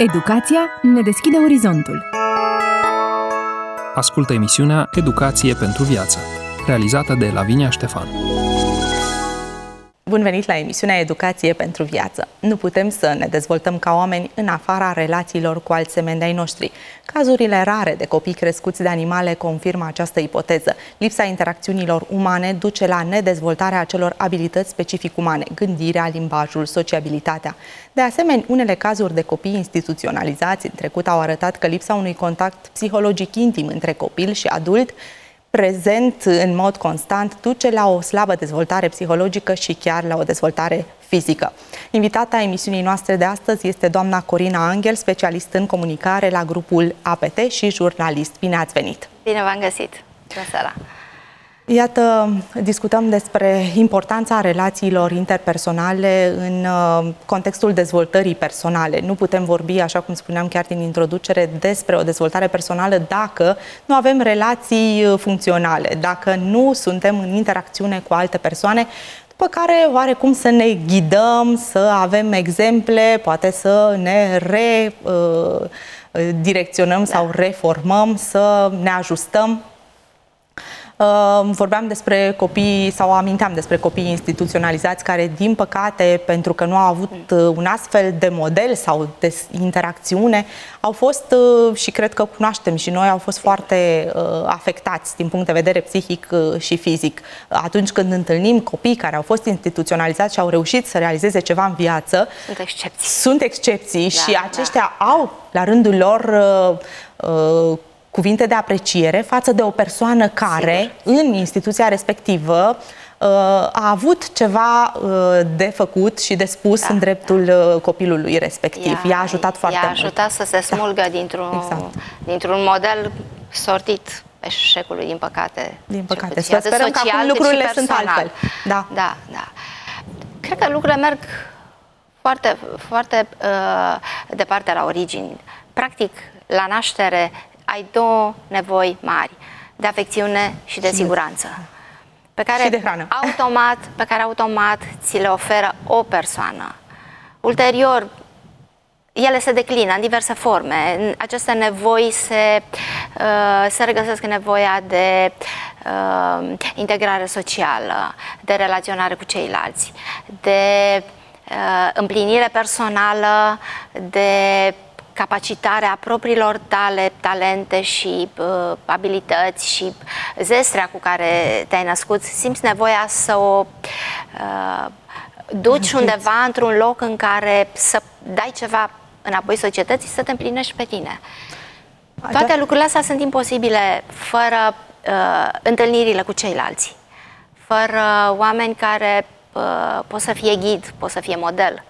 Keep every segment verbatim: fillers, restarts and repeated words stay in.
Educația ne deschide orizontul. Ascultă emisiunea Educație pentru viață, realizată de Lavinia Ștefan. Bun venit la emisiunea Educație pentru viață. Nu putem să ne dezvoltăm ca oameni în afara relațiilor cu alți semeni de-ai noștri. Cazurile rare de copii crescuți de animale confirmă această ipoteză. Lipsa interacțiunilor umane duce la nedezvoltarea acelor abilități specific umane, gândirea, limbajul, sociabilitatea. De asemenea, unele cazuri de copii instituționalizați în trecut au arătat că lipsa unui contact psihologic intim între copil și adult prezent în mod constant duce la o slabă dezvoltare psihologică și chiar la o dezvoltare fizică. Invitata emisiunii noastre de astăzi este doamna Corina Angel, specialist în comunicare la grupul A P T și jurnalist. Bine ați venit! Bine v-am găsit! Bună seara! Iată, discutăm despre importanța relațiilor interpersonale în contextul dezvoltării personale. Nu putem vorbi, așa cum spuneam chiar din introducere, despre o dezvoltare personală dacă nu avem relații funcționale, dacă nu suntem în interacțiune cu alte persoane, după care oarecum să ne ghidăm, să avem exemple, poate să ne redirecționăm sau reformăm, să ne ajustăm. Vorbeam despre copii sau aminteam despre copii instituționalizați care, din păcate, pentru că nu au avut un astfel de model sau de interacțiune, au fost, și cred că cunoaștem și noi, au fost foarte afectați din punct de vedere psihic și fizic. Atunci când întâlnim copii care au fost instituționalizați și au reușit să realizeze ceva în viață, sunt excepții. Sunt excepții da, și aceștia da. au, la rândul lor, uh, cuvinte de apreciere față de o persoană care, Sigur. în instituția respectivă, a avut ceva de făcut și de spus da, în dreptul da. copilului respectiv. I-a ajutat foarte mult. I-a ajutat să se smulgă da. dintr-un exact. dintr-un model sortit eșecului, din păcate. Din păcate. Să sperăm că acum lucrurile sunt altfel. Da. Da, da. Cred că lucrurile merg foarte, foarte uh, departe la origini. Practic, la naștere, ai două nevoi mari, de afecțiune și de și siguranță, pe care, și de hrană. automat, pe care automat ți le oferă o persoană. Ulterior, ele se declină în diverse forme. Aceste nevoi se, uh, se regăsesc în nevoia de uh, integrare socială, de relaționare cu ceilalți, de uh, împlinire personală, de capacitarea propriilor tale, talente și uh, abilități și zestrea cu care te-ai născut, simți nevoia să o uh, duci undeva într-un loc în care să dai ceva înapoi societății, să te împlinești pe tine. Toate lucrurile astea sunt imposibile fără uh, întâlnirile cu ceilalți, fără oameni care uh, pot să fie ghid, pot să fie model.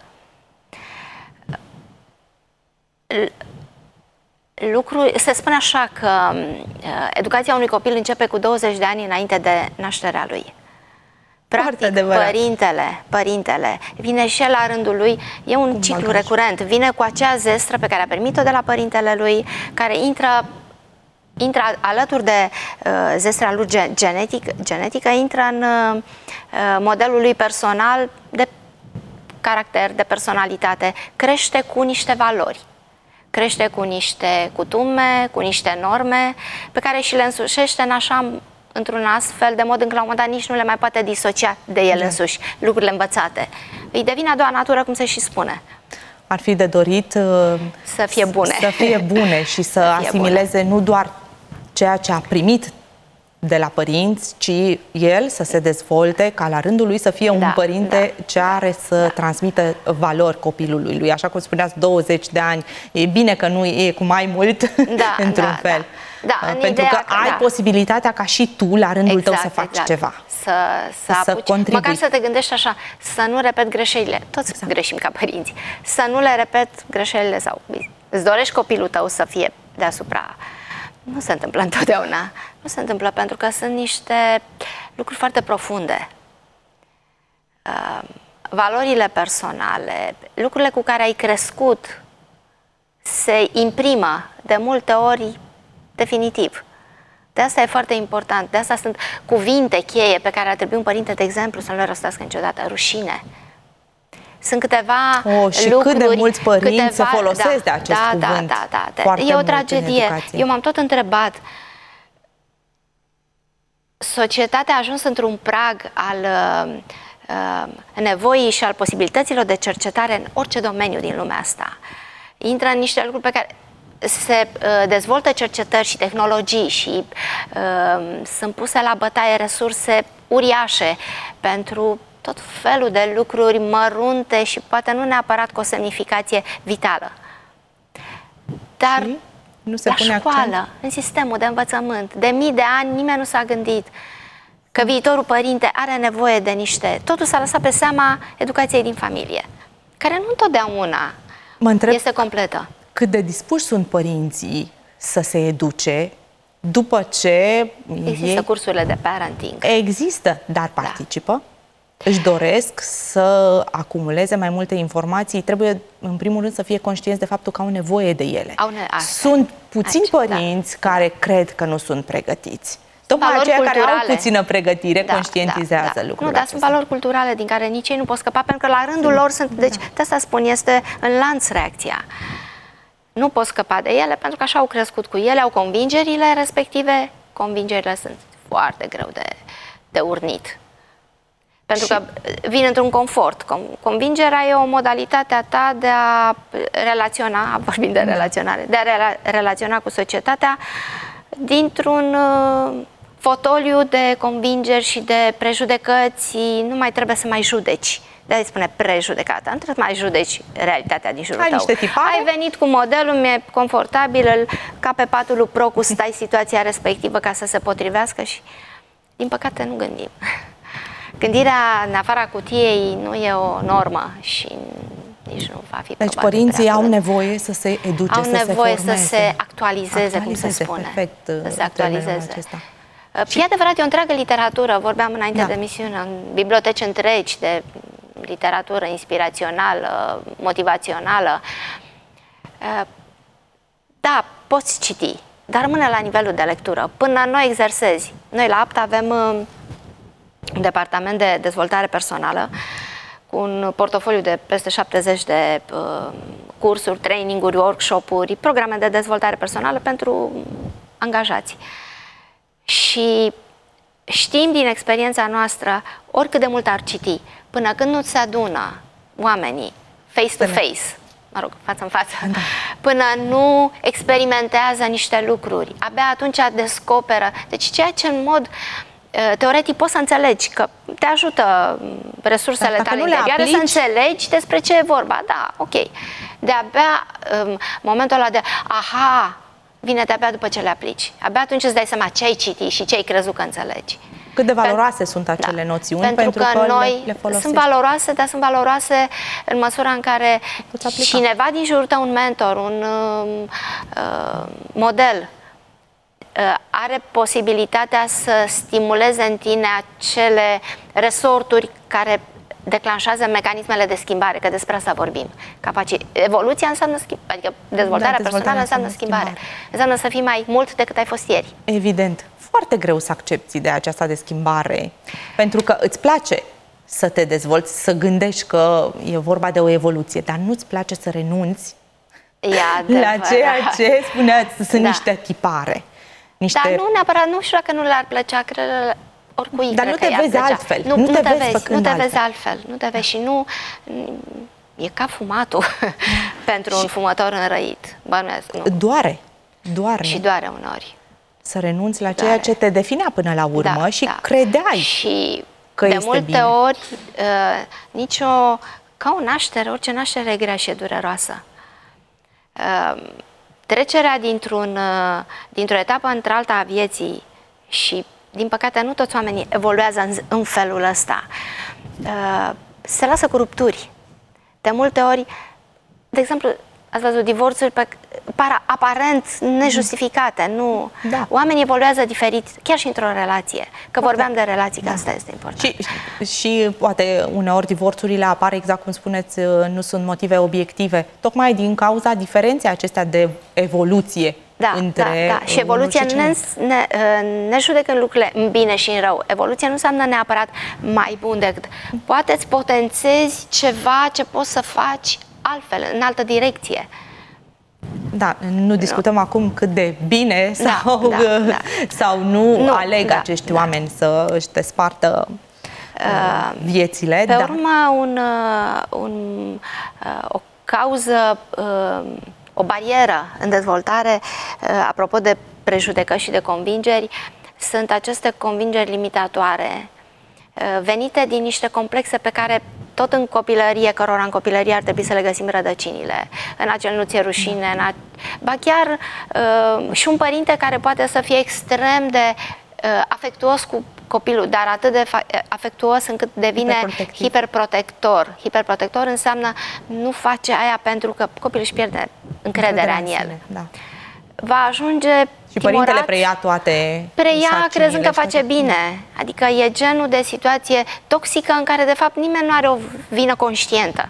Lucru, se spune așa că uh, educația unui copil începe cu douăzeci de ani înainte de nașterea lui. Practic, părintele, părintele vine și el la rândul lui, e un Cum ciclu bagaj. recurent, vine cu acea zestră pe care a primit-o de la părintele lui, care intră, intră alături de uh, zestrea lui genetic, genetică, intră în uh, modelul lui personal de caracter, de personalitate, crește cu niște valori. Crește cu niște cutume, cu niște norme, pe care și le însușește în așa, într-un astfel de mod încât la un moment dat nici nu le mai poate disocia de el da. însuși, lucrurile învățate. Îi devine a doua natură, cum se și spune. Ar fi de dorit să fie bune. Să fie bune și să, să asimileze bune. nu doar ceea ce a primit de la părinți, ci el să se dezvolte, ca la rândul lui să fie un da, părinte da, ce are să da. transmită valori copilului lui. Așa cum spuneați, douăzeci de ani. E bine că nu e cu mai mult, da, într-un da, fel. Da. Da, pentru că ai da. posibilitatea ca și tu, la rândul exact, tău, să faci exact. ceva. Să, să, să apuci, contribui. Măcar să te gândești așa, să nu repet greșelile. Toți exact. greșim ca părinți. Să nu le repet greșelile sau îți dorești copilul tău să fie deasupra. Nu se întâmplă întotdeauna. Nu se întâmplă pentru că sunt niște lucruri foarte profunde. Uh, valorile personale, lucrurile cu care ai crescut, se imprimă de multe ori definitiv. De asta e foarte important. De asta sunt cuvinte cheie pe care ar trebui un părinte, de exemplu, să nu le rostească niciodată. Rușine. Sunt câteva oh, și lucruri... cât de mulți părinți câteva, se folosesc da, de acest da, cuvânt. Da, da, da. Foarte e o mult tragedie. Eu m-am tot întrebat. Societatea a ajuns într-un prag al uh, nevoii și al posibilităților de cercetare în orice domeniu din lumea asta. Intră în niște lucruri pe care se uh, dezvoltă cercetări și tehnologii și uh, sunt puse la bătaie resurse uriașe pentru tot felul de lucruri mărunte și poate nu neapărat cu o semnificație vitală. Dar și? Nu se la pune școală, accent? în sistemul de învățământ, de mii de ani nimeni nu s-a gândit că viitorul părinte are nevoie de niște... Totul s-a lăsat pe seama educației din familie, care nu întotdeauna mă întreb este completă. Cât de dispuși sunt părinții să se educe după ce... Există ei... cursurile de parenting. Există, dar participă. Da. Își doresc să acumuleze mai multe informații, trebuie în primul rând să fie conștienți de faptul că au nevoie de ele. Au ne sunt puțini Aici, părinți da. care cred că nu sunt pregătiți. Tocmai valori aceia culturale. care au puțină pregătire da, conștientizează da, da. lucrurile Nu, dar acestea. sunt valori culturale din care nici ei nu pot scăpa, pentru că la rândul lor sunt... Deci, da. de asta spun, este în lanț reacția. Nu pot scăpa de ele, pentru că așa au crescut cu ele, au convingerile respective. Convingerile sunt foarte greu de, de urnit. Pentru și... că vin într-un confort. Convingerea e o modalitate a ta de a relaționa, vorbim de relaționare, de a rela relaționa cu societatea dintr-un uh, fotoliu de convingeri și de prejudecăți. Nu mai trebuie să mai judeci. De-aia spune prejudecata. Nu trebuie să mai judeci realitatea din jurul Ai tău. niște tipare? Ai venit cu modelul, mi-e confortabil, îl, ca pe patul lui Procu, stai situația respectivă ca să se potrivească și, din păcate, nu gândim. Gândirea în afara cutiei nu e o normă și nici nu va fi. Deci părinții au nevoie să se educe, au să nevoie se formeze. să se actualizeze, actualizeze cum se spune. Perfect, să se actualizeze. acesta. Și e adevărat, e o întreagă literatură, vorbeam înainte da. de emisiune, în biblioteci întregi de literatură inspirațională, motivațională. Da, poți citi, dar rămâne la nivelul de lectură. Până nu exersezi. Noi la APT avem un departament de dezvoltare personală cu un portofoliu de peste șaptezeci de uh, cursuri, traininguri, workshop-uri, programe de dezvoltare personală pentru angajați. Și știm din experiența noastră, oricât de mult ar citi, până când nu se adună oamenii face-to-face, mă rog, față în față, da. până nu experimentează niște lucruri, abia atunci descoperă. Deci ceea ce în mod teoretic poți să înțelegi, că te ajută resursele tale interioare să înțelegi despre ce e vorba. Da, ok. De-abia um, momentul ăla de aha, vine de-abia după ce le aplici. Abia atunci îți dai seama ce ai citit și ce ai crezut că înțelegi. Cât de valoroase Pen sunt acele da. noțiuni, pentru, pentru că, că noi le, le sunt valoroase, dar sunt valoroase în măsura în care cineva din jurul tău, un mentor, un uh, model, are posibilitatea să stimuleze în tine acele resorturi care declanșează mecanismele de schimbare, că despre asta vorbim. Capaci... Evoluția înseamnă schimbare, adică dezvoltarea, da, dezvoltarea personală înseamnă schimbare. schimbare. Înseamnă să fii mai mult decât ai fost ieri. Evident. Foarte greu să accepti de aceasta de schimbare, pentru că îți place să te dezvolți, să gândești că e vorba de o evoluție, dar nu-ți place să renunți la ceea ce spuneați, sunt da. niște tipare. Niște... Dar nu neapărat, nu știu dacă nu le-ar plăcea, cred, oricui. Dar nu te vezi altfel. Nu, nu, nu te, te vezi, vezi, nu te altfel. vezi altfel. Nu te vezi și nu... E ca fumatul pentru un fumător înrăit. Bănuiesc, nu. Doare. Doare. Și doare uneori. Să renunți la doare. ceea ce te definea până la urmă da, și da. credeai și că de este multe bine. ori, uh, nicio... Ca o naștere, orice naștere e grea și e dureroasă. Uh, Trecerea dintr-un, dintr-o etapă într-alta a vieții și, din păcate, nu toți oamenii evoluează în, în felul ăsta. Se lasă cu rupturi. De multe ori, de exemplu, ați văzut divorțuri pe, par aparent nejustificate. Nu. Da. Oamenii evoluează diferit, chiar și într-o relație. Că vorbeam de relații, că da. asta este important. Și, și poate uneori divorțurile apar, exact cum spuneți, nu sunt motive obiective, tocmai din cauza diferenței acestea de evoluție Da, între da, da. Și evoluția și ne, ne, ne judecă în lucrurile în bine și în rău. Evoluția nu înseamnă neapărat mai bun decât. Poate îți potențezi ceva ce poți să faci altfel, în altă direcție. Da, nu discutăm no. acum cât de bine da, sau, da, da. sau nu, nu aleg da, acești da. oameni să își despartă uh, viețile. Pe da. urmă, un, un, o cauză, o barieră în dezvoltare, apropo de prejudecări și de convingeri, sunt aceste convingeri limitatoare venite din niște complexe pe care tot în copilărie, cărora în copilărie ar trebui să le găsim rădăcinile. În acel nu ți-e rușine, în a... ba chiar uh, și un părinte care poate să fie extrem de uh, afectuos cu copilul, dar atât de afectuos încât devine hiperprotector. Hiperprotector înseamnă nu face aia pentru că copilul își pierde încrederea în el. Da. Va ajunge și timorat, părintele preia toate preia crezând că face bine. Adică e genul de situație toxică în care de fapt nimeni nu are o vină conștientă.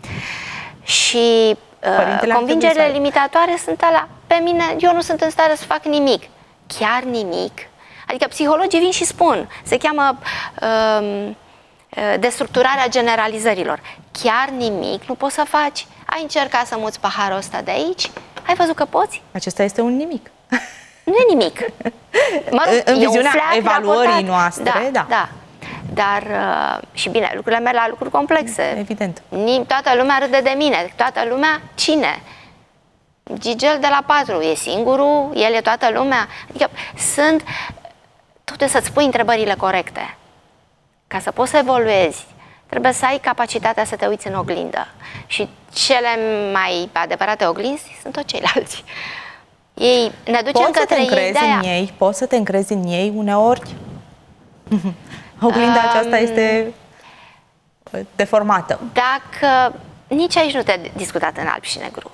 Și uh, convingerile limitatoare sunt alea, pe mine, eu nu sunt în stare să fac nimic. Chiar nimic. Adică psihologii vin și spun, se cheamă uh, destructurarea generalizărilrilor. Chiar nimic nu poți să faci. Ai încercat să muți paharul ăsta de aici? Ai văzut că poți? Acesta este un nimic. Nu e nimic. Mă rog, în viziunea evaluării raportat. noastre, da, da. da. Dar, uh, și bine, lucrurile merg la lucruri complexe. Evident. Toată lumea râde de mine. Toată lumea, cine? Gigel de la patru, e singurul? El e toată lumea? Adică sunt... Trebuie să-ți pui întrebările corecte. Ca să poți să evoluezi, trebuie să ai capacitatea să te uiți în oglindă. Și cele mai adevărate oglinzi sunt tot ceilalți. Ei ne ducem poți către să te ei, în ei, poți să te încrezi în ei uneori? Oglinda um, aceasta este deformată. Dacă nici aici nu te-ai discutat în alb și negru.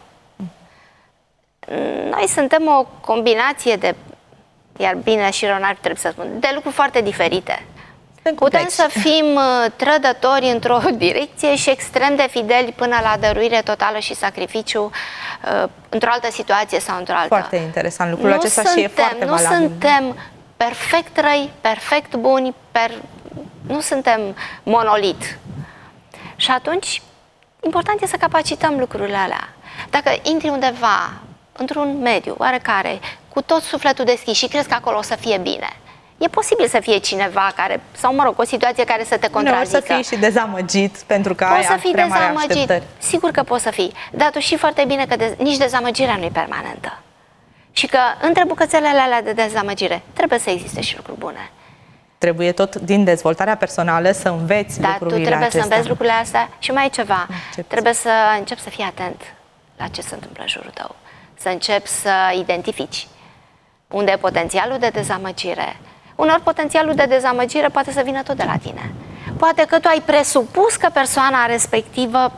Noi suntem o combinație de, iar bine și rău n-ar trebui să spun, de lucruri foarte diferite. Putem să fim trădători într-o direcție și extrem de fideli până la dăruire totală și sacrificiu într-o altă situație sau într-o altă. Foarte interesant lucrul nu acesta suntem, și e foarte Nu valabil. suntem perfect răi, perfect buni, per... nu suntem monolit. Și atunci, important e să capacităm lucrurile alea. Dacă intri undeva, într-un mediu oarecare, cu tot sufletul deschis și crezi că acolo o să fie bine, e posibil să fie cineva care, sau mă rog, o situație care să te contrazică. Poți să fii și dezamăgit pentru că poți ai să fii prea mare dezamăgit. așteptări. Sigur că poți să fii, dar tu știi foarte bine că de, nici dezamăgirea nu e permanentă. Și că între bucățelele alea de dezamăgire trebuie să existe și lucruri bune. Trebuie tot din dezvoltarea personală să înveți dar lucrurile tu trebuie acestea. să înveți lucrurile astea și mai e ceva. Începi trebuie să începi să fii atent la ce se întâmplă în jurul tău. Să începi să identifici unde e potențialul de dezamăgire. Unor potențialul de dezamăgire poate să vină tot de la tine. Poate că tu ai presupus că persoana respectivă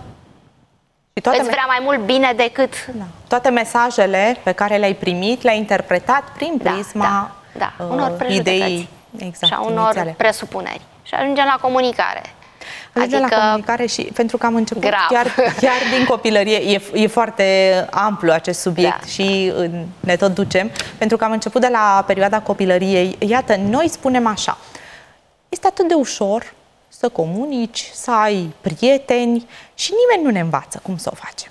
și toate îți vrea mai mult bine decât... Da. Toate mesajele pe care le-ai primit, le-ai interpretat prin prisma da, da, da. Unor uh, ideii exact, și a unor inițiale. Presupuneri. Și ajungem la comunicare. Ajungem adică... la comunicare și pentru că am început grav. chiar, chiar din copilărie, e, e foarte amplu acest subiect da. și ne tot ducem, pentru că am început de la perioada copilăriei. Iată, noi spunem așa, este atât de ușor să comunici, să ai prieteni și nimeni nu ne învață cum să o facem.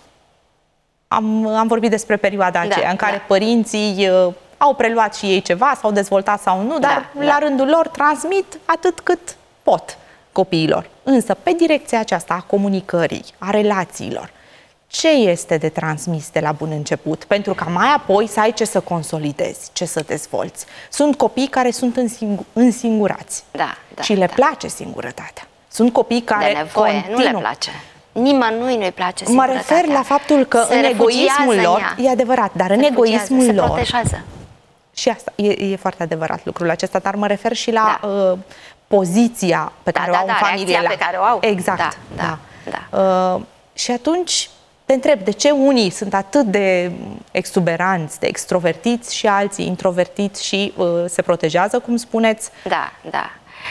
Am, am vorbit despre perioada aceea da, în care da. părinții uh, au preluat și ei ceva, s-au dezvoltat sau nu, dar da, la da. rândul lor transmit atât cât pot copiilor. Însă, pe direcția aceasta a comunicării, a relațiilor, ce este de transmis de la bun început? Pentru ca mai apoi să ai ce să consolidezi, ce să dezvolți. Sunt copii care sunt însingu- însingurați da, da, și le da. place singurătatea. Sunt copii care de nevoie, continuă. nu le place. Nimănui nu-i place singurătatea. Mă refer la faptul că se în egoismul lor, în e adevărat, dar se în egoismul se lor... protejează. Și asta, e, e foarte adevărat lucrul acesta, dar mă refer și la da. uh, poziția pe care da, o au da, în familie. La... pe care o au. Exact, da. da. da. da. Uh, și atunci te întreb, de ce unii sunt atât de exuberanți, de extrovertiți și alții introvertiți și uh, se protejează, cum spuneți? Da, da.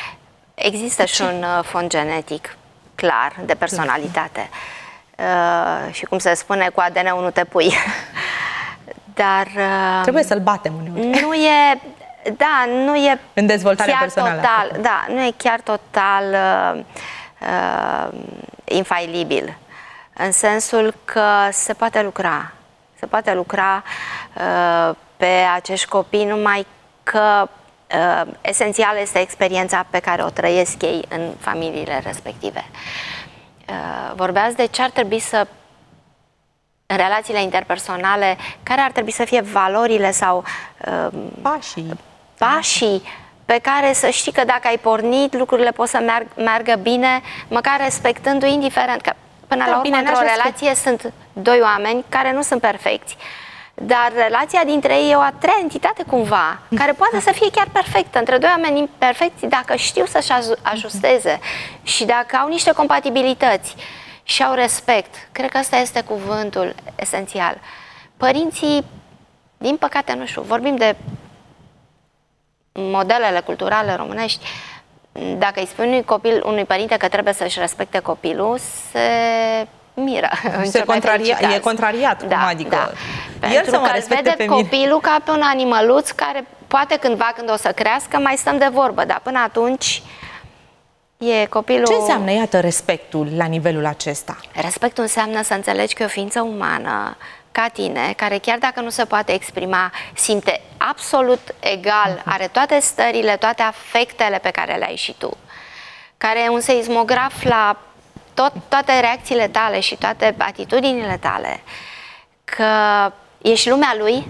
Există și un uh, fond genetic clar de personalitate. Uh, și cum se spune, cu A D N-ul nu te pui. Dar... Trebuie să-l batem uneori. Nu e... Da, nu e în dezvoltarea chiar personală. Total, da, nu e chiar total uh, uh, infailibil. În sensul că se poate lucra. Se poate lucra uh, pe acești copii, numai că uh, esențial este experiența pe care o trăiesc ei în familiile respective. Uh, vorbeați de ce ar trebui să, în relațiile interpersonale, care ar trebui să fie valorile sau uh, pașii, pașii pe care să știi că dacă ai pornit, lucrurile pot să meargă, meargă bine, măcar respectându-i, indiferent că până da, la urmă, într-o relație că... sunt doi oameni care nu sunt perfecți. Dar relația dintre ei e o a treia entitate cumva, care poate să fie chiar perfectă. Între doi oameni imperfecți, dacă știu să-și ajusteze și dacă au niște compatibilități și au respect, cred că ăsta este cuvântul esențial. Părinții, din păcate, nu știu, vorbim de modelele culturale românești. Dacă îi spui unui copil, unui părinte că trebuie să-și respecte copilul, se miră. Se contraria, e contrariat, da, cum adică? Da. El Pentru să mă că respecte vede pe mine. copilul ca pe un animăluț care poate cândva, când o să crească, mai stăm de vorbă, dar până atunci e copilul... Ce înseamnă, iată, respectul la nivelul acesta? Respectul înseamnă să înțelegi că e o ființă umană ca tine, care chiar dacă nu se poate exprima, simte absolut egal, are toate stările, toate afectele pe care le ai și tu, care e un seismograf la tot, toate reacțiile tale și toate atitudinile tale, că ești lumea lui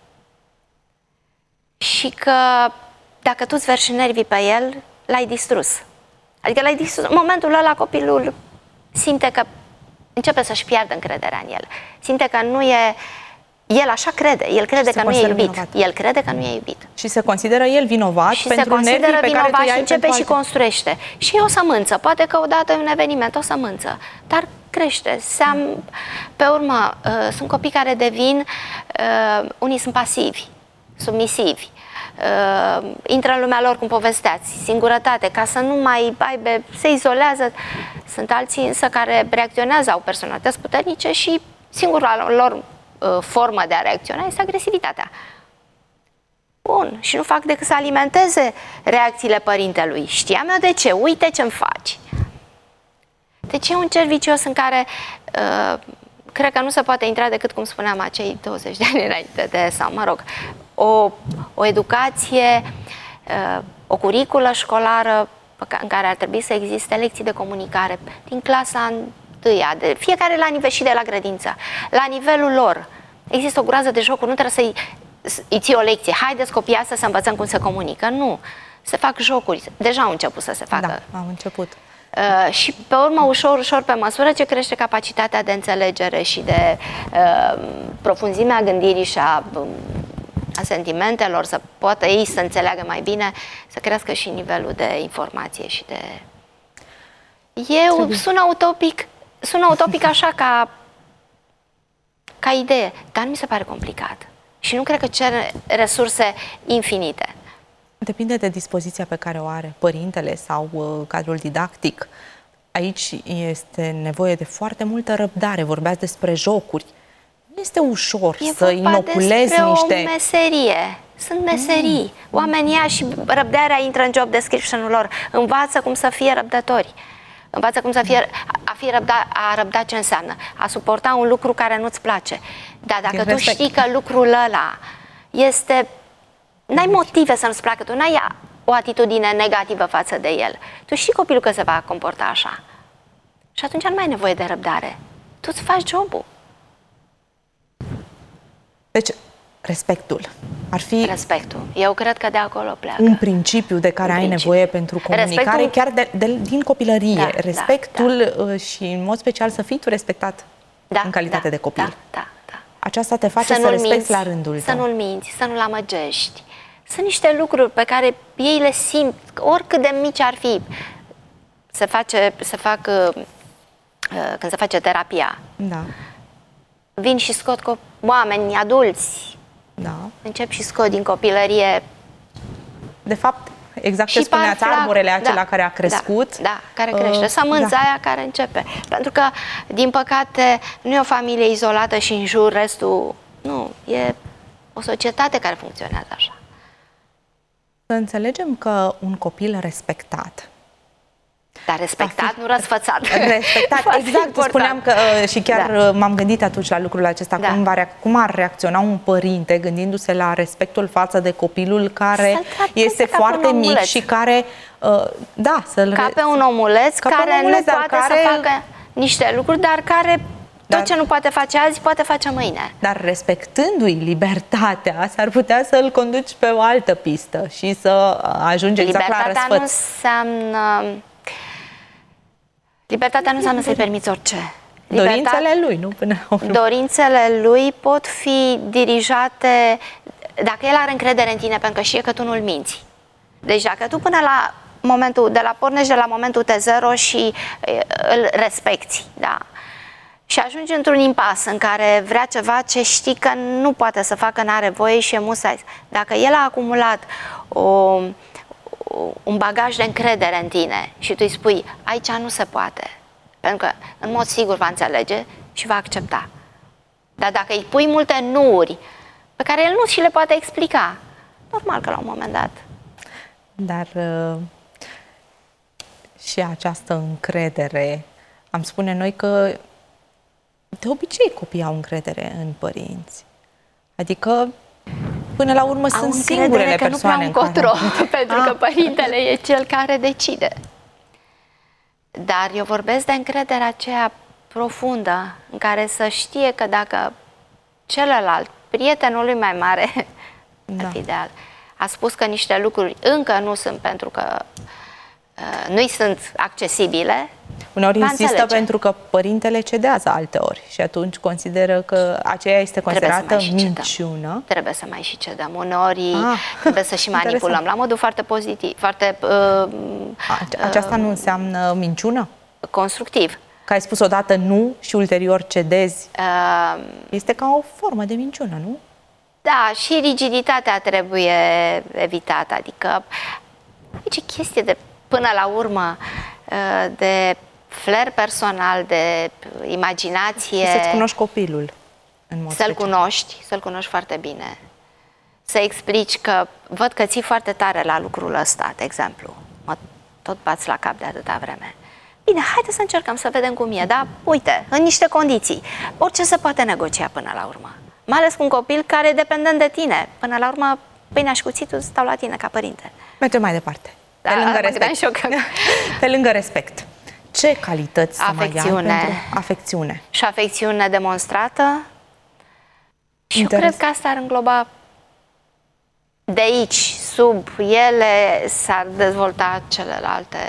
și că dacă tu îți verși nervii pe el, l-ai distrus. Adică l-ai distrus. În momentul ăla copilul simte că începe să-și piardă încrederea în el. Simte că nu e... El așa crede. El crede că nu e iubit. Vinovat. El crede că nu e iubit. Și se consideră el vinovat și pentru se consideră nervii pe vinovat care tu și începe și alte. construiește. Și e o sămânță. Poate că odată e un eveniment, o sămânță. Dar crește. Seam... Pe urmă, uh, sunt copii care devin... Uh, unii sunt pasivi, submisivi. Uh, intră în lumea lor, cum povesteați, singurătate, ca să nu mai aibă, se izolează. Sunt alții însă care reacționează, au personalități puternice și singura lor uh, formă de a reacționa este agresivitatea. Bun, și nu fac decât să alimenteze reacțiile părintelui. Știam eu de ce, uite ce-mi faci. Deci e un cerc vicios în care uh, cred că nu se poate intra decât, cum spuneam, acei douăzeci de ani înainte de, sau mă rog, o, o educație, uh, o curiculă școlară în care ar trebui să existe lecții de comunicare din clasa întâia, de fiecare la nivel și de la grădință, la nivelul lor. Există o groază de jocuri, nu trebuie să-i îi ții o lecție. Haideți copii astăzi să învățăm cum se comunică. Nu. Se fac jocuri. Deja au început să se facă. Da, au început. Uh, și pe urmă, ușor, ușor, pe măsură ce crește capacitatea de înțelegere și de uh, profunzimea gândirii și a, a sentimentelor, să poată ei să înțeleagă mai bine, să crească și nivelul de informație și de... Eu sună utopic, sună utopic așa ca, ca idee, dar nu mi se pare complicat. Și nu cred că cere resurse infinite. Depinde de dispoziția pe care o are părintele sau uh, cadrul didactic. Aici este nevoie de foarte multă răbdare. Vorbeați despre jocuri. Nu este ușor e să inoculezi niște... o meserie. Sunt meserii. Mm. Oamenii ia și răbdarea intră în job description-ul lor. Învață cum să fie răbdători. Învață cum să fie... A, fi răbda, a răbda ce înseamnă? A suporta un lucru care nu-ți place. Dar dacă tu știi că lucrul ăla este... N-ai motive să nu-ți placă, tu n-ai o atitudine negativă față de el. Tu știi copilul că se va comporta așa. Și atunci nu mai ai nevoie de răbdare. Tu îți faci jobul. Deci, respectul ar fi... Respectul. Eu cred că de acolo pleacă. Un principiu de care un ai principiu. nevoie pentru comunicare, respectul... chiar de, de, din copilărie. Da, respectul da, da. și, în mod special, să fii tu respectat da, în calitate da, de copil. Da, da, da. Aceasta te face să, să respecti minți, la rândul tău. Să nu-l minți, să nu-l amăgești. Sunt niște lucruri pe care ei le simt, oricât de mici ar fi. Se face, se fac, uh, când se face terapia, da. vin și scot cu oameni adulți, da. încep și scot din copilărie. De fapt, exact ce spuneați, arborele acela da, care a crescut. Da, da care crește, uh, sămânța da. aia care începe. Pentru că, din păcate, nu e o familie izolată și în jur restul, nu, e... o societate care funcționează așa. Să înțelegem că un copil respectat, dar respectat, nu răsfățat. Respectat, exact. Important. Spuneam că uh, și chiar da. m-am gândit atunci la lucrul acesta, da. cum, va, cum ar reacționa un părinte gândindu-se la respectul față de copilul care este foarte mic și care, uh, da, să-l... Ca pe un omuleț ca care un omuleț, nu poate care... să facă niște lucruri, dar care dar, tot ce nu poate face azi, poate face mâine. Dar respectându-i libertatea, s-ar putea să-l conduci pe o altă pistă și să ajungi exact la răsfăț. Libertatea nu înseamnă... Libertatea nu înseamnă să-i permiți orice. Dorințele lui, nu? Până la urmă. Dorințele lui pot fi dirijate dacă el are încredere în tine, pentru că știe că tu nu-l minți. Deci dacă tu până la momentul, de la pornești de la momentul T zero și îl respecti, da? Și ajungi într-un impas în care vrea ceva ce știi că nu poate să facă, n-are voie și e musai. Dacă el a acumulat o... un bagaj de încredere în tine și tu îi spui, aici nu se poate, pentru că în mod sigur va înțelege și va accepta. Dar dacă îi pui multe nu-uri pe care el nu și le poate explica, normal că la un moment dat. Dar uh, și această încredere, am spune noi că de obicei copiii au încredere în părinți. Adică până la urmă au sunt singurele că persoane nu prea în care... pentru că părintele e cel care decide. Dar eu vorbesc de încrederea aceea profundă, în care să știe că dacă celălalt, prietenul lui mai mare, da. ideal, a spus că niște lucruri încă nu sunt pentru că uh, nu-i sunt accesibile, uneori insistă pentru că părintele cedează alteori și atunci consideră că aceea este considerată minciună. Trebuie să mai și cedăm. Uneori ah, trebuie să și manipulăm interesant. La modul foarte pozitiv, foarte... Uh, Aceasta uh, nu înseamnă minciună? Constructiv. Că ai spus odată nu și ulterior cedezi. Uh, este ca o formă de minciună, nu? Da, și rigiditatea trebuie evitată. Adică aici e chestie de, până la urmă, uh, de flair personal, de imaginație. Și să-ți cunoști copilul. Să-l cunoști, să-l cunoști foarte bine. Să explici că văd că ții foarte tare la lucrul ăsta, de exemplu. Mă tot bați la cap de atâta vreme. Bine, haide să încercăm să vedem cum e, da? Uite, în niște condiții. Orice se poate negocia până la urmă. Mai ales cu un copil care e dependent de tine. Până la urmă, pâinea și cuțitul stau la tine ca părinte. Mergem mai departe. Da, pe lângă respect. Pe lângă respect. Ce calități să mai ia pentru afecțiune? Și afecțiune demonstrată. Și eu cred că asta ar îngloba de aici, sub ele s-ar dezvolta celelalte.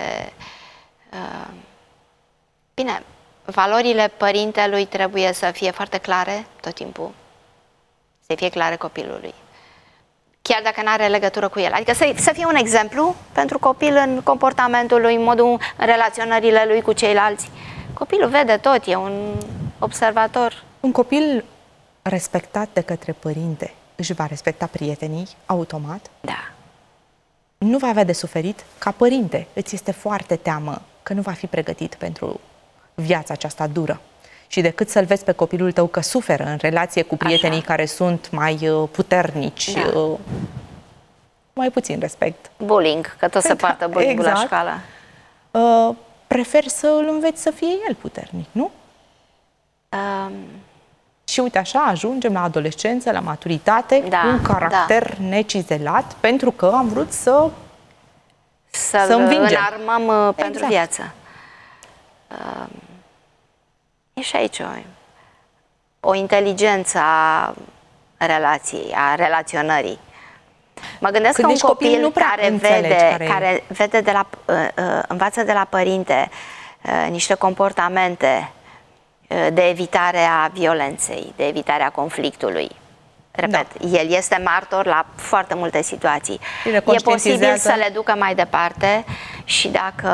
Bine, valorile părintelui trebuie să fie foarte clare tot timpul. Să fie clare copilului. Chiar dacă nu are legătură cu el. Adică să, să fie un exemplu pentru copil în comportamentul lui, în modul, în relaționările lui cu ceilalți. Copilul vede tot, e un observator. Un copil respectat de către părinte își va respecta prietenii automat? Da. Nu va avea de suferit ca părinte. Îți este foarte teamă că nu va fi pregătit pentru viața aceasta dură. Și decât să-l vezi pe copilul tău că suferă în relație cu prietenii Așa. care sunt mai uh, puternici, da. uh, mai puțin respect. Bullying, că tot se poartă bullying-ul exact. la școală. Uh, prefer să îl înveți să fie el puternic, nu? Um... Și uite așa ajungem la adolescență, la maturitate, da, cu un caracter da. necizelat, pentru că am vrut să să, să învingem. Înarmăm uh, pentru exact. viață. Uh, e și aici o, o inteligență a relației, a relaționării. Mă gândesc Când că un copil, copil care, vede, care, care vede de la, uh, uh, învață de la părinte uh, niște comportamente de evitare a violenței, de evitare a conflictului. Repet, da. el este martor la foarte multe situații. E posibil să le ducă mai departe și dacă...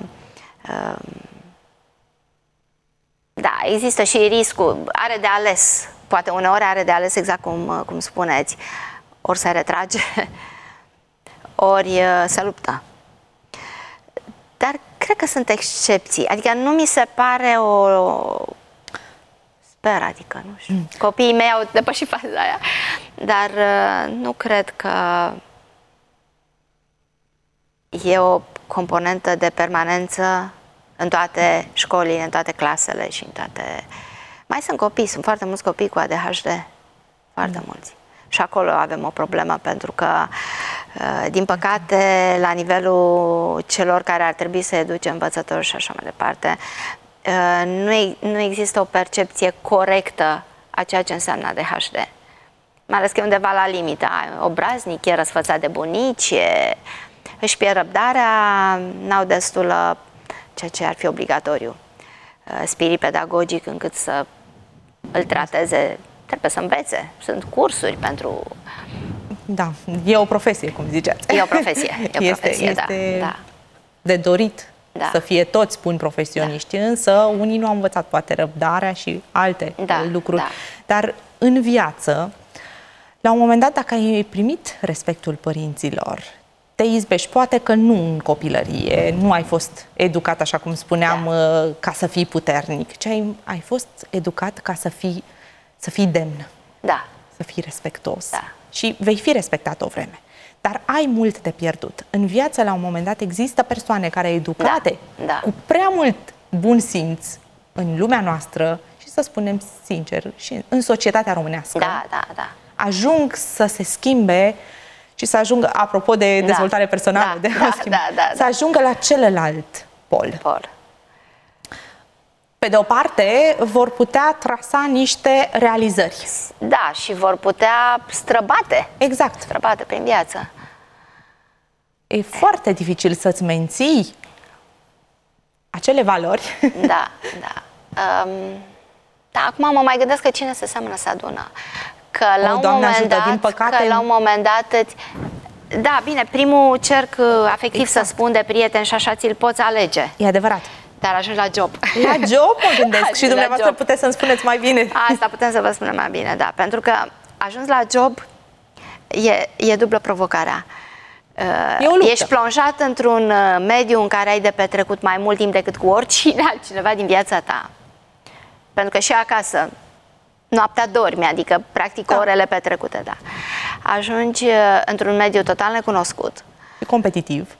Da, există și riscul, are de ales, poate uneori are de ales exact cum, cum spuneți, ori se retrage, ori se luptă. Dar cred că sunt excepții, adică nu mi se pare o... Sper, adică, nu știu. Mm. Copiii mei au depășit faza aia. Dar uh, nu cred că e o componentă de permanență în toate școlile, în toate clasele și în toate... Mai sunt copii, sunt foarte mulți copii cu A D H D. Foarte mm. mulți. Și acolo avem o problemă, pentru că, uh, din păcate, la nivelul celor care ar trebui să educe învățători și așa mai departe, uh, nu, e, nu există o percepție corectă a ceea ce înseamnă A D H D. Mai ales că e undeva la limită. Obraznic, e răsfățat de bunici, e, își pierd răbdarea, n-au destulă, ceea ce ar fi obligatoriu, uh, spirit pedagogic încât să îl trateze. Trebuie să învețe. Sunt cursuri pentru... Da, e o profesie, cum ziceați. E o profesie, e o profesie, este, da, este da. de dorit da. să fie toți buni profesioniști, da. Însă unii nu au învățat poate răbdarea și alte da, lucruri. Da. Dar în viață, la un moment dat, dacă ai primit respectul părinților, te izbești, poate că nu în copilărie, nu ai fost educat, așa cum spuneam, da. Ca să fii puternic, ci ai, ai fost educat ca să fii să fii demn, da. Să fii respectos, da. Și vei fi respectat o vreme. Dar ai mult de pierdut. În viață, la un moment dat, există persoane care educate da. Da. cu prea mult bun simț în lumea noastră și, să spunem sincer, și în societatea românească, da, da, da. ajung să se schimbe și să ajungă, apropo de dezvoltare da. personală, da. de Da, schimb, da, da, să da. ajungă la celălalt pol. pol. Pe de o parte, vor putea trasa niște realizări. Da, și vor putea străbate. Exact. Străbate prin viață. E foarte dificil să-ți menții acele valori. Da, da. Um, da, acum mă mai gândesc că cine se seamănă se adună. Că la, o, un, Doamne moment ajută, dat, din păcate... că la un moment dat îți... Da, bine, primul cerc afectiv, exact. Să spun, de prieteni și așa, ți-l poți alege. E adevărat. Dar ajungi la job. La job mă gândesc și dumneavoastră puteți să-mi spuneți mai bine. Asta putem să vă spunem mai bine, da. Pentru că ajuns la job e, e dublă provocarea. E o luptă. Ești plonjat într-un mediu în care ai de petrecut mai mult timp decât cu oricine altcineva din viața ta. Pentru că și acasă noaptea dormi, adică practic da. Orele petrecute, da. Ajungi într-un mediu total necunoscut. E competitiv.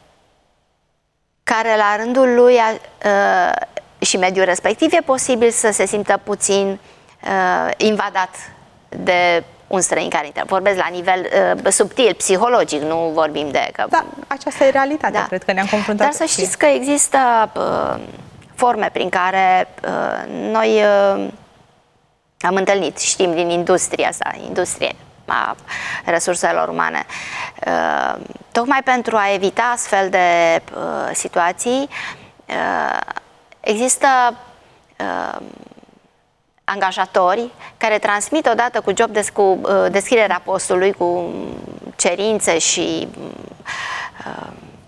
Care la rândul lui a, uh, și mediul respectiv e posibil să se simtă puțin uh, invadat de un străin care intră. Vorbesc la nivel uh, subtil, psihologic, nu vorbim de... Că... Da, aceasta e realitatea, da. Cred că ne-am confruntat. Dar să știți că există uh, forme prin care uh, noi uh, am întâlnit, știm din industria asta, industrie a resurselor umane. Uh, tocmai pentru a evita astfel de uh, situații, uh, există uh, angajatori care transmit odată cu job des, cu uh, descrierea postului, cu cerințe și uh,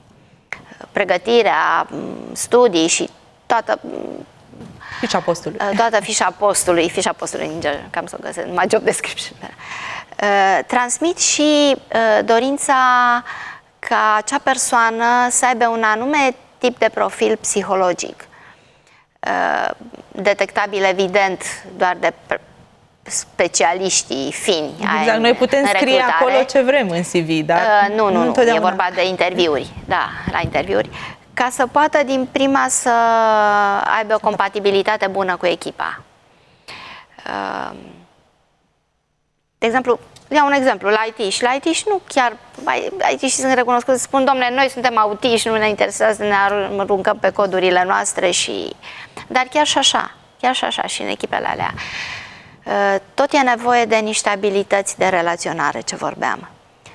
pregătirea, studii și toată fișa postului. Toată fișa postului, fișa postului, cam să o găsesc, numai job description. Uh, transmit și uh, dorința ca acea persoană să aibă un anume tip de profil psihologic, uh, detectabil evident doar de specialiștii fini. Exact, noi putem scrie acolo ce vrem în C V, dar uh, nu, nu, nu, nu, e vorba de interviuri, da, la interviuri, ca să poată din prima să aibă o compatibilitate bună cu echipa. Uh, De exemplu, iau un exemplu, la I T și la I T și nu chiar, I T și sunt recunoscuți, spun, domnule, noi suntem autiști, nu ne interesează să ne aruncăm pe codurile noastre și... Dar chiar și așa, chiar și așa și în echipele alea. Tot e nevoie de niște abilități de relaționare, ce vorbeam.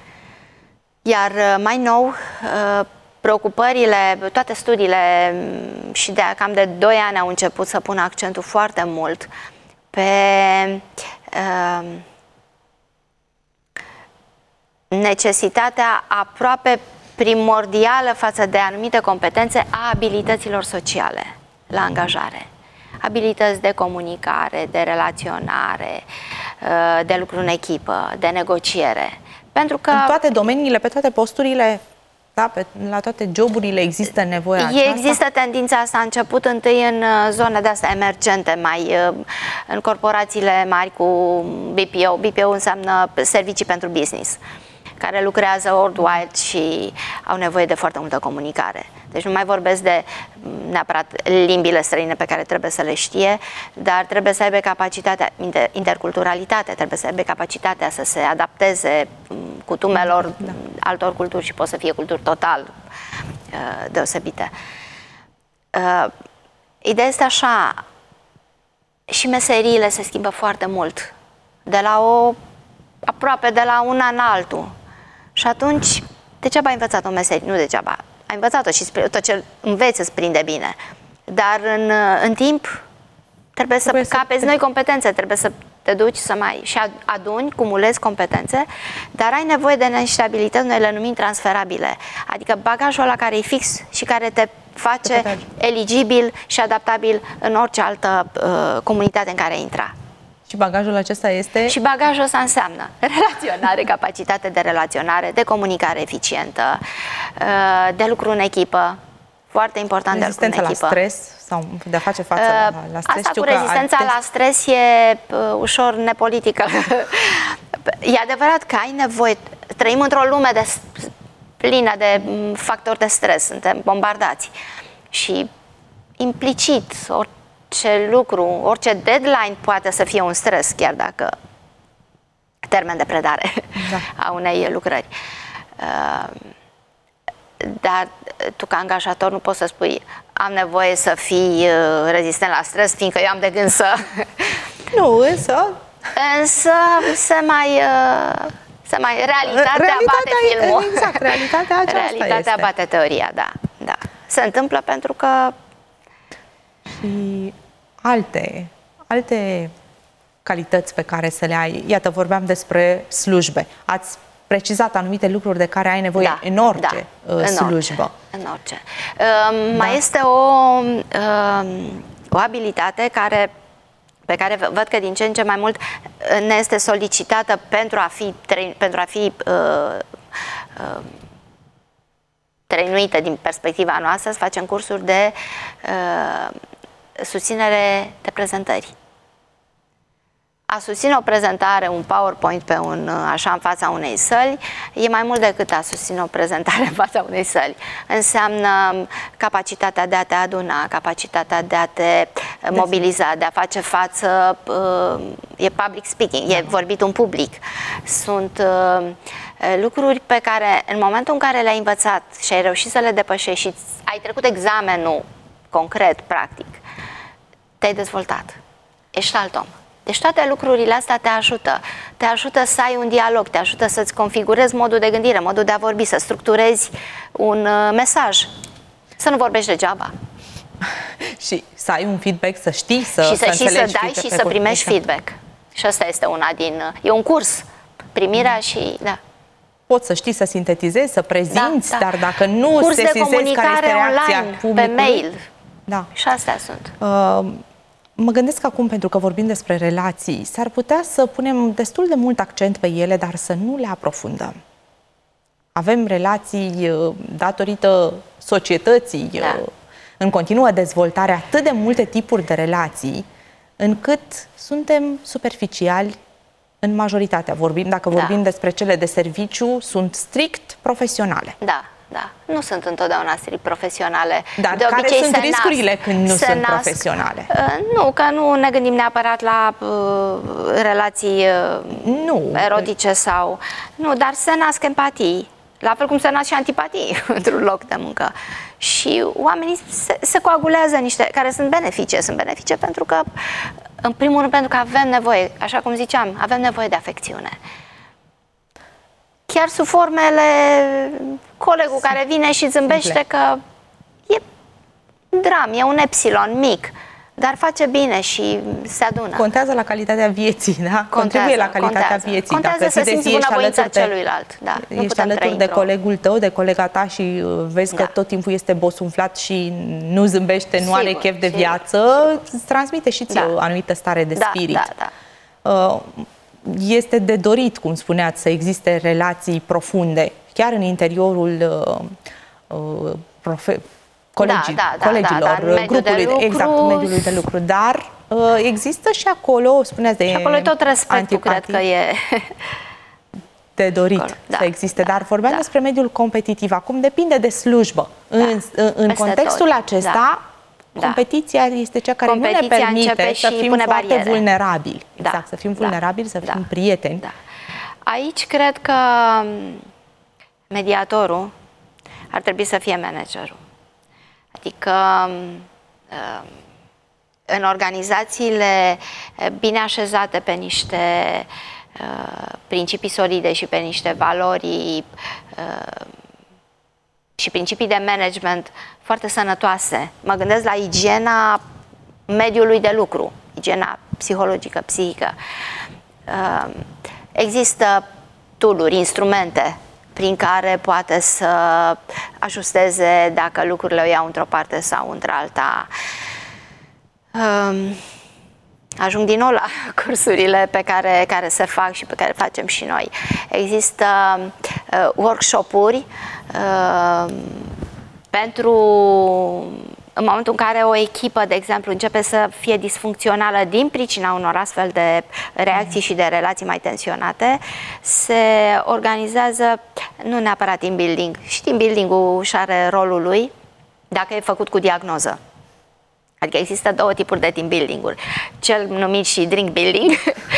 Iar mai nou, preocupările, toate studiile și de cam de doi ani au început să pună accentul foarte mult pe... necesitatea aproape primordială față de anumite competențe a abilităților sociale la angajare. Abilități de comunicare, de relaționare, de lucru în echipă, de negociere. Pentru că... În toate domeniile, pe toate posturile, Da, pe, la toate joburile există nevoia aceasta? Există tendința asta, a început întâi în zone de astea emergente, mai în corporațiile mari cu B P O. B P O înseamnă servicii pentru business, care lucrează worldwide și au nevoie de foarte multă comunicare. Deci nu mai vorbesc de neapărat limbile străine pe care trebuie să le știe, dar trebuie să aibă capacitatea, interculturalitate, trebuie să aibă capacitatea să se adapteze cutumelor da. altor culturi și pot să fie culturi total uh, deosebite. Uh, ideea este așa, și meseriile se schimbă foarte mult, de la o, aproape de la un an altul. Și atunci, degeaba ai învățat o meserie, nu degeaba, ai învățat-o și tot ce înveți îți prinde bine. Dar în, în timp trebuie, trebuie să capeți noi competențe, trebuie să te duci să mai și aduni, cumulezi competențe, dar ai nevoie de niște abilități, noi le numim transferabile. Adică bagajul ăla care e fix și care te face eligibil și adaptabil în orice altă uh, comunitate în care intra. Și bagajul acesta este? Și bagajul ăsta înseamnă relaționare, capacitate de relaționare, de comunicare eficientă, de lucru în echipă, foarte important de lucru în echipă. Rezistența la stres sau de a face față la, la stres? Asta cu rezistența la stres e ușor nepolitică. E adevărat că ai nevoie, trăim într-o lume de, plină de factori de stres, suntem bombardați și implicit orice lucru, orice deadline poate să fie un stres, chiar dacă termen de predare da. a unei lucrări. Dar tu ca angajator nu poți să spui am nevoie să fii rezistent la stres, fiindcă eu am de gând să... Nu, însă... Însă se mai... Se mai realitatea, realitatea bate filmul. Exact, realitatea aceasta Realitatea este. bate teoria, da, da. Se întâmplă pentru că... Și alte, alte calități pe care să le ai. Iată, vorbeam despre slujbe. Ați precizat anumite lucruri de care ai nevoie da, în orice da, uh, în slujbă. Orice, în orice. Uh, da. Mai este o, uh, o abilitate care, pe care văd că din ce în ce mai mult ne este solicitată pentru a fi, pentru a fi uh, uh, trăinuită din perspectiva noastră, să facem cursuri de uh, susținere de prezentări. A susține o prezentare, un PowerPoint pe un, așa în fața unei săli, e mai mult decât a susține o prezentare în fața unei săli. Înseamnă capacitatea de a te aduna, capacitatea de a te mobiliza, de a face față, e public speaking, e vorbit în public. Sunt lucruri pe care, în momentul în care le-ai învățat și ai reușit să le depășești și ai trecut examenul concret, practic, te-ai dezvoltat. Ești alt om. Deci toate lucrurile astea te ajută. Te ajută să ai un dialog, te ajută să-ți configurezi modul de gândire, modul de a vorbi, să structurezi un uh, mesaj. Să nu vorbești degeaba. Și să ai un feedback, să știi, să, și să, să și să dai și să primești exact. feedback. Și asta este una din... E un curs. Primirea mm. și... Da. Poți să știi să sintetizezi, să prezinți, da, da. dar dacă nu curs sesizezi care este reacția online, publicului... pe mail. Da. Și astea sunt. Uh, Mă gândesc acum, pentru că vorbim despre relații, s-ar putea să punem destul de mult accent pe ele, dar să nu le aprofundăm. Avem relații datorită societății, da. în continuă dezvoltare, atât de multe tipuri de relații, încât suntem superficiali în majoritatea. Vorbim, dacă vorbim da. despre cele de serviciu, sunt strict profesionale. Da. Da, nu sunt întotdeauna strict profesionale. Dar de care obicei sunt se riscurile nasc, când nu se sunt nasc. profesionale? Uh, nu, că nu ne gândim neapărat la uh, relații uh, nu. erotice sau... Nu, dar se nasc empatii. La fel cum se nasc și antipatii într-un loc de muncă. Și oamenii se, se coagulează niște... care sunt benefice. Sunt benefice pentru că, în primul rând, pentru că avem nevoie, așa cum ziceam, avem nevoie de afecțiune. Chiar sub formele colegul care vine și zâmbește că e dram, e un epsilon mic, dar face bine și se adună. Contează la calitatea vieții, da? Contribuie la calitatea contează. vieții. Contează Dacă să simți bunăvoința celuilalt. Da, nu ești alături de colegul tău, de colega ta și vezi da. că tot timpul este bosunflat și nu zâmbește, nu sigur, are chef de sigur, viață, sigur. îți transmite și ție da. o anumită stare de da, spirit. Da, da. Uh, Este de dorit, cum spuneați, să existe relații profunde, chiar în interiorul uh, uh, profe colegii, da, da, colegilor, da, da, grupului, de exact, mediului de lucru, dar uh, există și acolo, spuneați de și acolo e tot respectul, cred că e de dorit acolo, da, să existe, da, dar vorbeam da. despre mediul competitiv. Acum depinde de slujbă. Da, în în contextul tot. acesta, da. competiția este cea care competiția nu ne permite să fim foarte bariere. vulnerabili. Exact, da, să fim vulnerabili, da, să fim da, prieteni. Da. Aici cred că mediatorul ar trebui să fie managerul. Adică în organizațiile bine așezate pe niște principii solide și pe niște valori și principii de management foarte sănătoase. Mă gândesc la igiena mediului de lucru, igiena psihologică, psihică. Există tool-uri, instrumente prin care poate să ajusteze dacă lucrurile o iau într-o parte sau într-alta. Ajung din nou la cursurile pe care, care se fac și pe care facem și noi. Există uh, workshop-uri uh, pentru în momentul în care o echipă, de exemplu, începe să fie disfuncțională din pricina unor astfel de reacții și de relații mai tensionate, se organizează nu neapărat team building, și team building-ul și are rolul lui dacă e făcut cu diagnoză. Adică există două tipuri de team building-uri, cel numit și drink building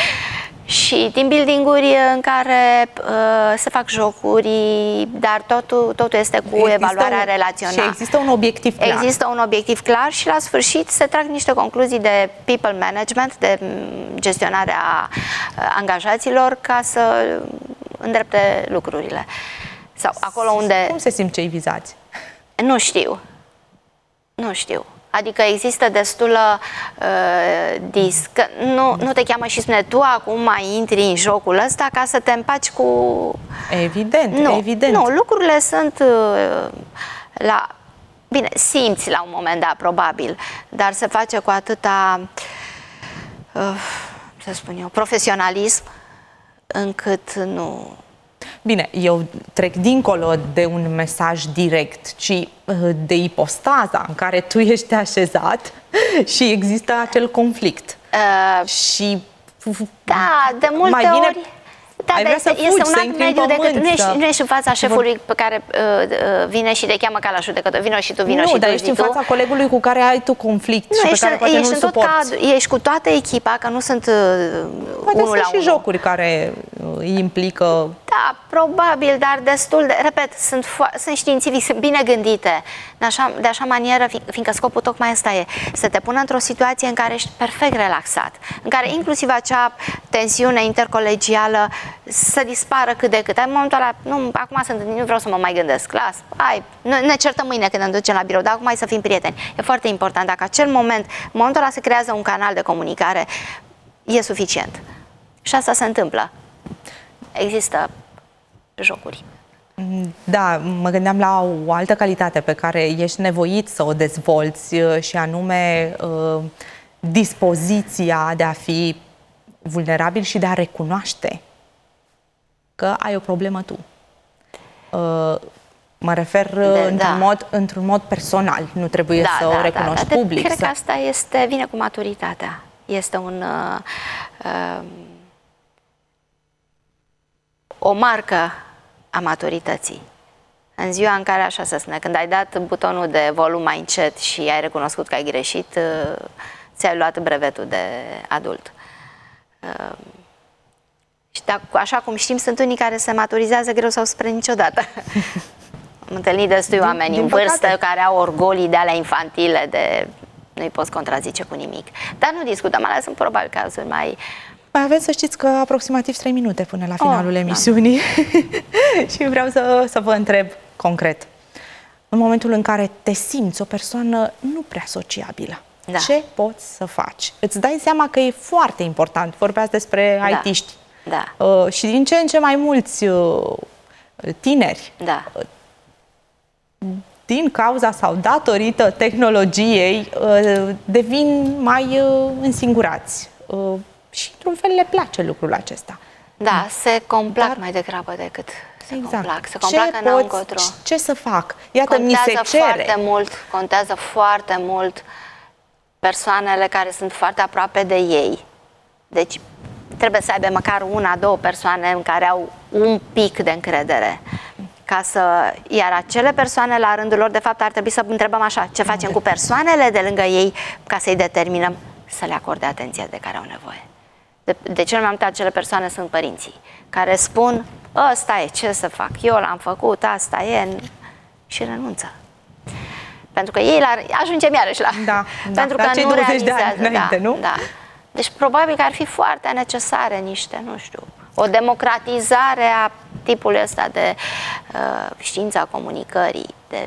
și team building-uri în care uh, se fac jocuri, dar totul, totul este cu există evaluarea un, relațională. Și există un obiectiv clar. Există un obiectiv clar și la sfârșit se trag niște concluzii de people management, de gestionarea angajaților ca să îndrepte lucrurile. Sau acolo unde... Cum se simt cei vizați? Nu știu. Nu știu. Adică există destulă uh, disc. Nu, nu te cheamă și spune tu acum mai intri în jocul ăsta ca să te împaci cu... Evident, nu, evident. Nu, lucrurile sunt uh, la... Bine, simți la un moment dat, probabil, dar se face cu atâta, uh, să spun eu, profesionalism, încât nu... Bine, eu trec dincolo de un mesaj direct, ci de ipostaza în care tu ești așezat și există acel conflict. Uh, și da, de multe mai bine, ori... Da, ai vrea să fugi, este un să alt mediu decât pământ, nu, ești, nu ești în fața șefului pe care uh, uh, vine și te cheamă ca la judecător. Vino și tu, vino nu, și tu. Nu, dar ești în fața colegului cu care ai tu conflict nu, și ești, pe care poate ești nu-l suporți. Ești cu toată echipa, că nu sunt uh, poate unul la și unul. jocuri care îi implică... Da, probabil, dar destul de... Repet, sunt, sunt științifici, sunt bine gândite, de așa, de așa manieră, fiindcă scopul tocmai ăsta e, să te pună într-o situație în care ești perfect relaxat, în care inclusiv acea tensiune intercolegială să dispară cât de cât. În momentul ăla, nu, acum sunt, nu vreau să mă mai gândesc, las, hai, ne certăm mâine când ne ducem la birou, dar acum hai să fim prieteni. E foarte important, dacă acel moment, în momentul ăla se creează un canal de comunicare, e suficient. Și asta se întâmplă. Există jocuri. Da, mă gândeam la o altă calitate pe care ești nevoit să o dezvolți și anume dispoziția de a fi vulnerabil și de a recunoaște că ai o problemă tu. Mă refer într-un da. mod, într-un mod personal, nu trebuie da, să da, o recunoști da, da. public. Cred să... că asta este, vine cu maturitatea. Este un... Uh, uh, o marcă a maturității. În ziua în care, așa să spune, când ai dat butonul de volum mai încet și ai recunoscut că ai greșit, ți-ai luat brevetul de adult. Și dacă, așa cum știm, sunt unii care se maturizează greu sau spre niciodată. Am întâlnit destui din, oameni din în vârstă păcate. care au orgolii de alea infantile, de nu-i poți contrazice cu nimic. Dar nu discutăm, alea sunt probabil cazuri mai... Mai avem, să știți, că aproximativ trei minute până la finalul oh, emisiunii da. și vreau să, să vă întreb concret. În momentul în care te simți o persoană nu prea sociabilă, da. ce poți să faci? Îți dai seama că e foarte important, vorbeați despre da. I T-ști da. uh, și din ce în ce mai mulți uh, tineri da. uh, din cauza sau datorită tehnologiei uh, devin mai uh, însingurați. Uh, Și, într-un fel, le place lucrul acesta. Da, se complac Dar... mai degrabă decât Se exact. complac, se complac ce, n-au poți, încotro. ce să fac? Iată, Contează mi se cere. foarte mult, contează foarte mult persoanele care sunt foarte aproape de ei. Deci trebuie să aibă măcar una, două persoane în care au un pic de încredere. Ca să, iar acele persoane la rândul lor, de fapt, ar trebui să întrebăm așa, ce facem cu persoanele de lângă ei ca să-i determinăm să le acorde atenția de care au nevoie. De, de cel mai multe acele persoane sunt părinții, care spun, ăsta e, ce să fac, eu l-am făcut, asta e, și renunță. Pentru că ei la, ajungem iarăși la... Da, pentru da, că nu realizează. de ani înainte, da, nu? Da. Deci probabil că ar fi foarte necesare niște, nu știu, o democratizare a tipului ăsta de uh, știința comunicării, de...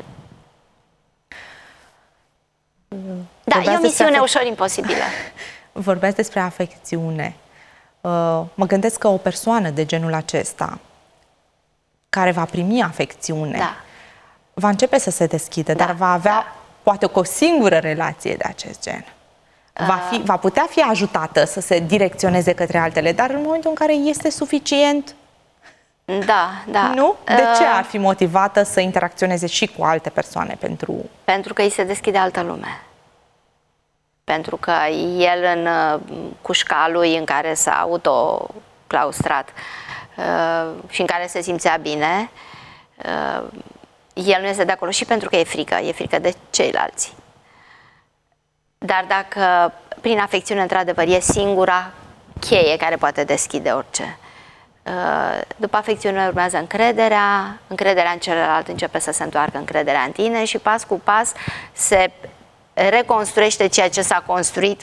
Da, Vorbeați e o misiune despre ușor imposibilă. Vorbeați despre afecțiune. Uh, mă gândesc că o persoană de genul acesta, care va primi afecțiune, Da. va începe să se deschidă, Da, dar va avea da. poate o singură relație de acest gen. Va, fi, va putea fi ajutată să se direcționeze către altele, dar în momentul în care este suficient, Da, da. nu? De ce Uh, ar fi motivată să interacționeze și cu alte persoane pentru... Pentru că îi se deschide altă lume. Pentru că el în uh, cușca lui în care s-a autoclaustrat uh, și în care se simțea bine, uh, el nu este de acolo și pentru că e frică, e frică de ceilalți. Dar dacă prin afecțiune, într-adevăr, e singura cheie care poate deschide orice. După afecțiune urmează încrederea, încrederea în celălalt începe să se întoarcă încrederea în tine și pas cu pas se reconstruiește ceea ce s-a construit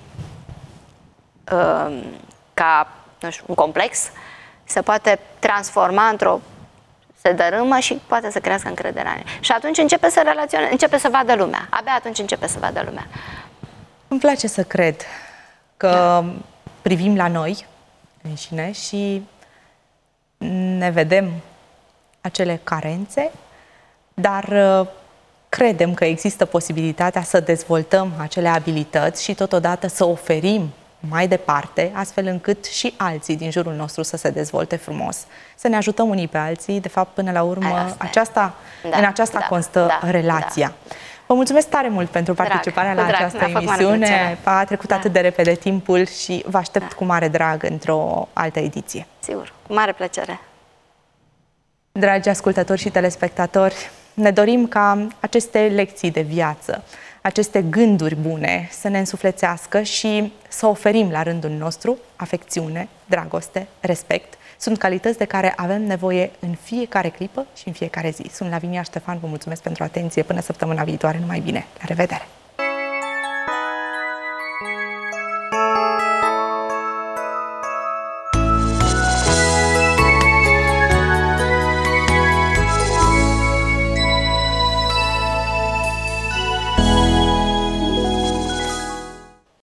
ca, nu știu, un complex, se poate transforma într-o, se dărâmă și poate să crească încrederea în el. Și atunci începe să relaționeze, începe să vadă lumea. Abia atunci începe să vadă lumea. Îmi place să cred că da. privim la noi înșine și ne vedem acele carențe, dar credem că există posibilitatea să dezvoltăm acele abilități și totodată să oferim mai departe, astfel încât și alții din jurul nostru să se dezvolte frumos. Să ne ajutăm unii pe alții, de fapt, până la urmă, aceasta, da, în aceasta da, constă da, relația. Da. Vă mulțumesc tare mult pentru participarea drag, la drag, această emisiune. A trecut da. atât de repede timpul și vă aștept da. cu mare drag într-o altă ediție. Sigur, cu mare plăcere. Dragi ascultători și telespectatori, ne dorim ca aceste lecții de viață, aceste gânduri bune să ne însuflețească și să oferim la rândul nostru afecțiune, dragoste, respect. Sunt calități de care avem nevoie în fiecare clipă și în fiecare zi. Sunt Lavinia Ștefan, vă mulțumesc pentru atenție. Până săptămâna viitoare, numai bine. La revedere!